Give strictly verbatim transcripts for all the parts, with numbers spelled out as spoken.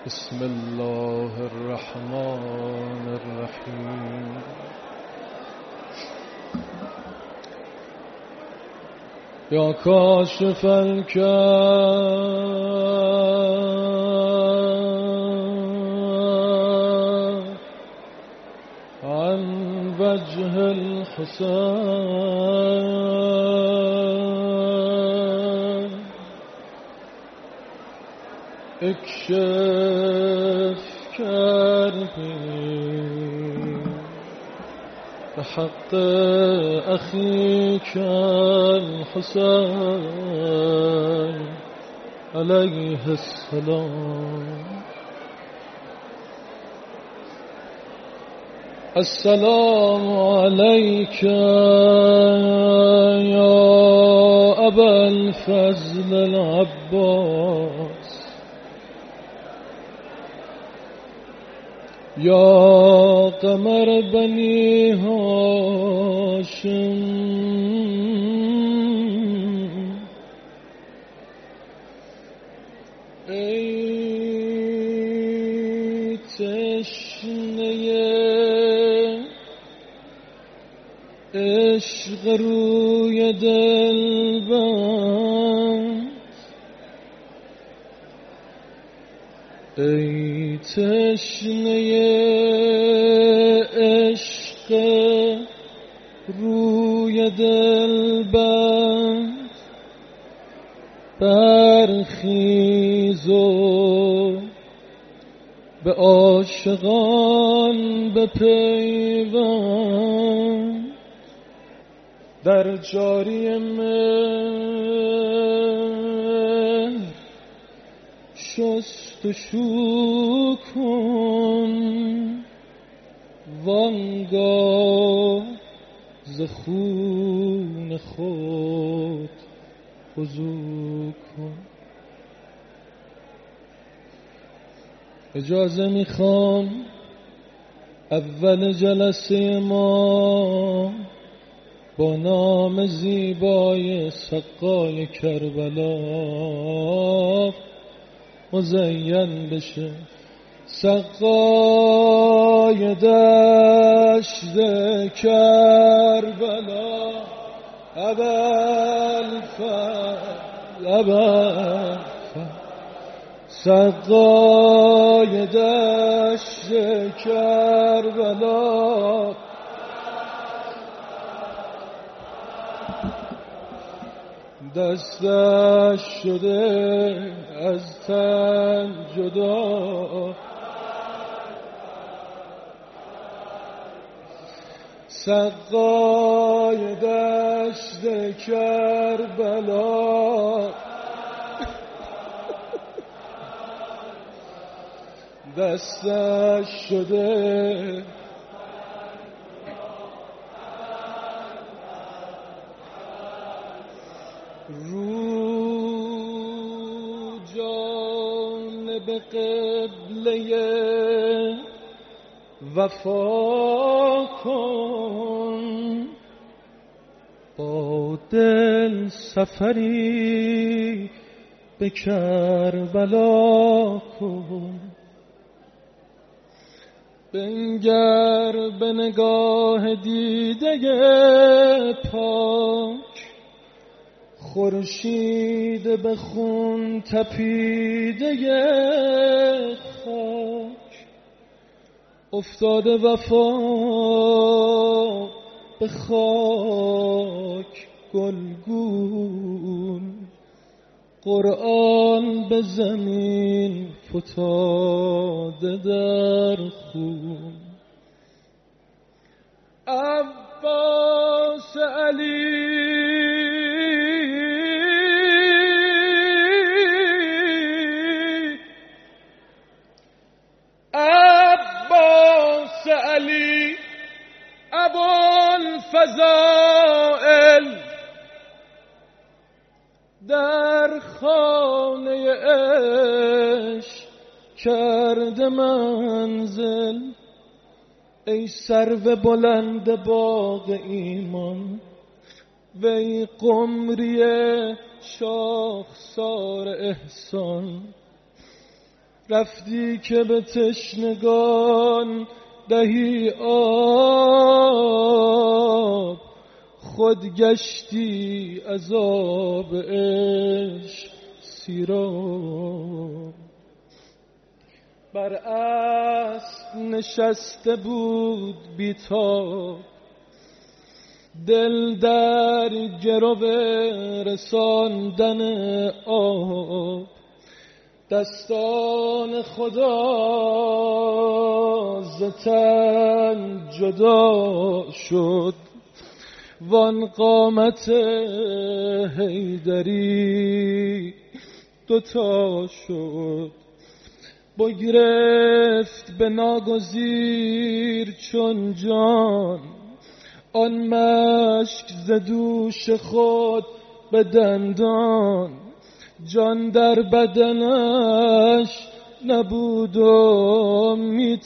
بسم الله الرحمن الرحیم. یا کاشف الکرب عن وجه الحسین اکشف کربی بحق اخیک الحسین علیه السلام. السلام علیک یا ابا الفضل العباس یا قمر بنی هاشم ای تشنه عشق روی دلبند، ای تشنه عشق روی دلبند، برخیز و به عاشقان بپیوند. در جاری مهر شستشو کن، وانگاه ز خون خود وضو کن. اجازه میخوام اول جلسه ما با نام زیبای سقای کربلا مزین بشه. سقای دشت کربلا ابوالفضل ابوالفضل، سقای دشت کربلا دستش شده از تن جدا، سقای دشت کربلا دستش شده رو جانب قبله وفا کن، با دل سفری به کربلا کن. بنگر به نگاه دیده پاک، خورشید به خون تپیده خاک. افتاده وفا به خاک گلگون، قرآن به زمین فتاده در خون. عباس علی عباس علی ابوالفضائل در خانه عشق کرده منزل. ای سرو بلند باغ ایمان، وی قمری شاخسار احسان، رفتی که به تشنگان دهی آب، خود گشتی عذاب عشق سیراب. بر اسب نشسته بود بی‌تاب، دل در گرو رساندن آب. دستان خدا ز تن جدا شد، وان قامت حیدری دوتا شد. بگرفت به ناگزیر چون جان، آن مشک ز دوش خود به دندان. جان در بدنش نبود و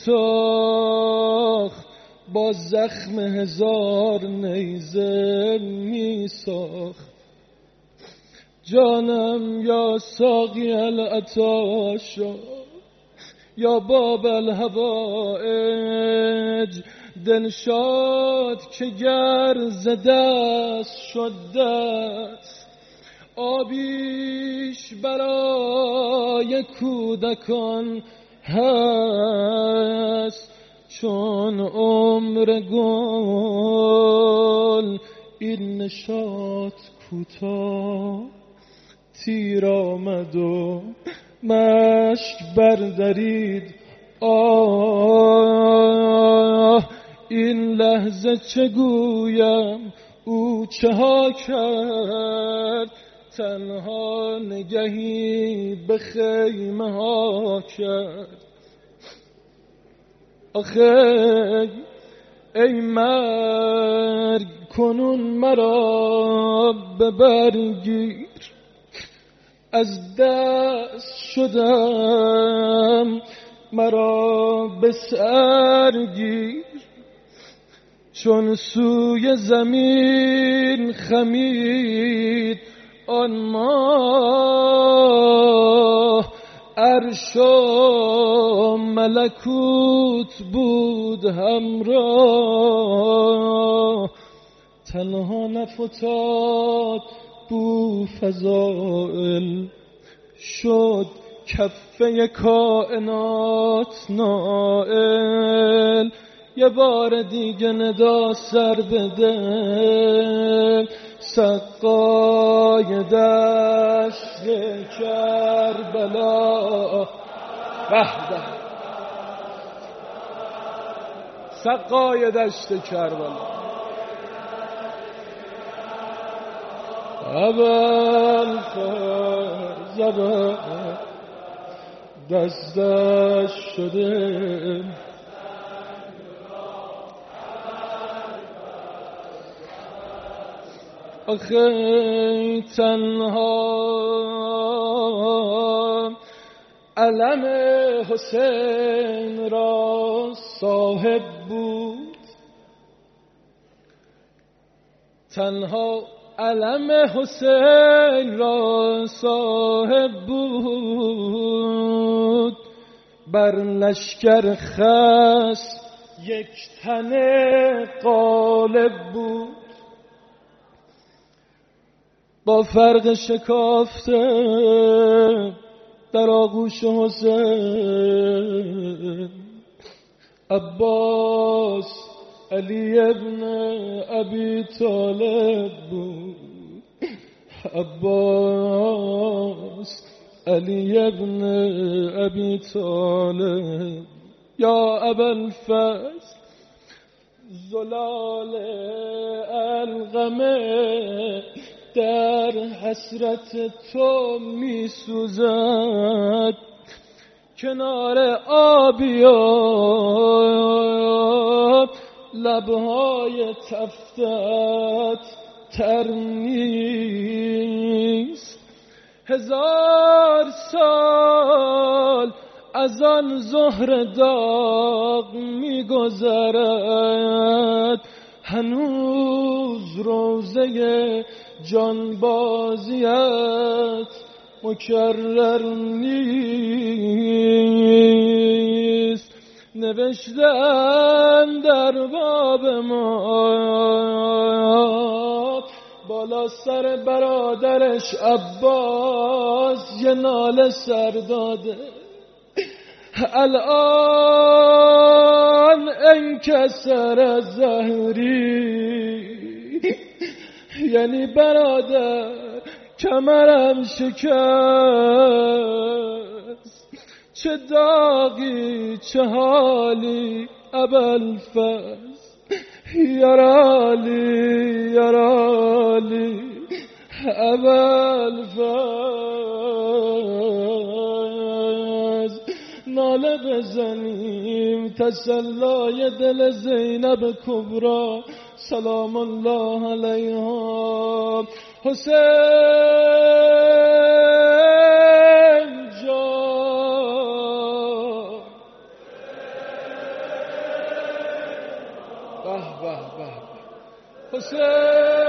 میتاخت، با زخم هزار نیزه میساخت. جانم یا ساقی العطاش یا باب الهوائج، دلشاد که گر ز دست شد دست. آبیش برای کودکان هست، چون عمر گل این نشاط کوتاه. تیر آمد و مشک بردرید، آه این لحظه چه گویم او چه ها کرد. تنها نگهی به خیمه ها کرد. آخه ای مرگ کنون مرا ببرگیر، از دست شدم مرا به سر گیر. چون سوی زمین خمید آن ماه، عرش و ملکوت بود همراه. تنها نفتاد بو فضائل، شد کفه کائنات نائل. یه بار دیگه ندا سر بده، سقای دشت کربلا. وحده سقای دشت کربلا. اول فرزبه دستش شده، آخه تنها علم حسین را صاحب بود. تنها علم حسین را صاحب بود. بر لشکر خس یک تن غالب بود. با فرق شکافته در آغوش حسین، عباس علی ابن ابی طالب بود. عباس علی ابن ابی طالب. یا ابوالفضل زلال القمه، در حسرت تو می سوزد. کنار آبیات لبهای تفتت تر نیست. هزار سال از آن ظهر داغ می گذرد، هنوز روزه جانبازیت مکرر نیست. نوشتن در باب ما، بالا سر برادرش عباس یه ناله سر داده. الان انکسر زهری، یعنی برادر کمرم شکست، چه داغی چه حالی ابوالفضل، یارالی یارالی ابوالفضل. ناله بزنیم تسلای دل زینب کبرا سلام الله علیها. حسین جان، به به به، حسین